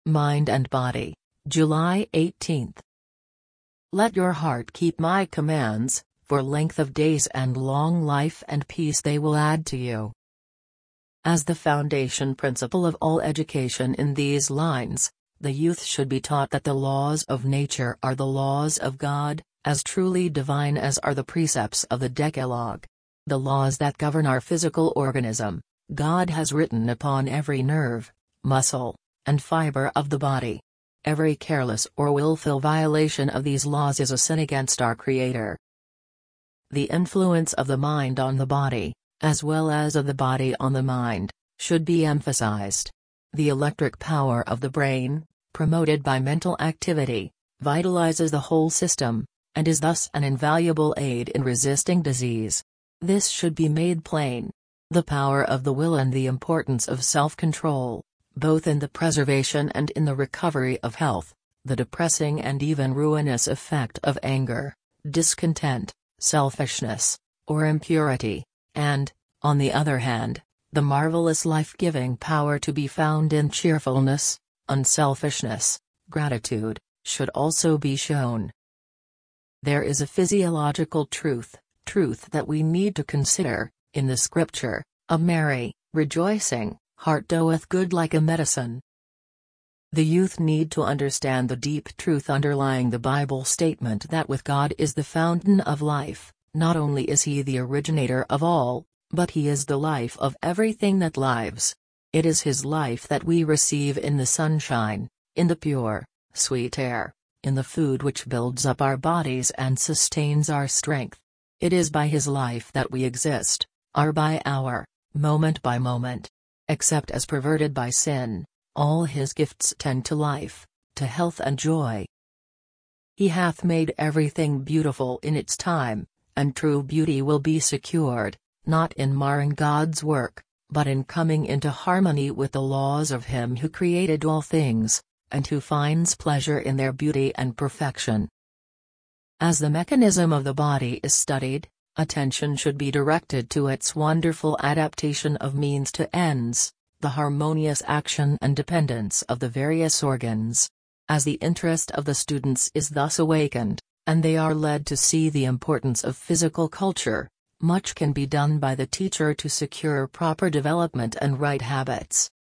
Mind and Body, July 18. Let your heart keep my commands, for length of days and long life and peace they will add to you. As the foundation principle of all education in these lines, the youth should be taught that the laws of nature are the laws of God, as truly divine as are the precepts of the Decalogue. The laws that govern our physical organism, God has written upon every nerve, muscle, and fiber of the body. Every careless or willful violation of these laws is a sin against our Creator. The influence of the mind on the body, as well as of the body on the mind, should be emphasized. The electric power of the brain, promoted by mental activity, vitalizes the whole system, and is thus an invaluable aid in resisting disease. This should be made plain. The power of the will and the importance of self-control, both in the preservation and in the recovery of health, the depressing and even ruinous effect of anger, discontent, selfishness, or impurity, and, on the other hand, the marvelous life-giving power to be found in cheerfulness, unselfishness, gratitude, should also be shown. There is a physiological truth that we need to consider, in the scripture, "A merry, rejoicing heart doeth good like a medicine." The youth need to understand the deep truth underlying the Bible statement that with God is the fountain of life. Not only is He the originator of all, but He is the life of everything that lives. It is His life that we receive in the sunshine, in the pure, sweet air, in the food which builds up our bodies and sustains our strength. It is by His life that we exist, hour by hour, moment by moment. Except as perverted by sin, all His gifts tend to life, to health and joy. He hath made everything beautiful in its time, and true beauty will be secured, not in marring God's work, but in coming into harmony with the laws of Him who created all things, and who finds pleasure in their beauty and perfection. As the mechanism of the body is studied, attention should be directed to its wonderful adaptation of means to ends, the harmonious action and dependence of the various organs. As the interest of the students is thus awakened, and they are led to see the importance of physical culture, much can be done by the teacher to secure proper development and right habits.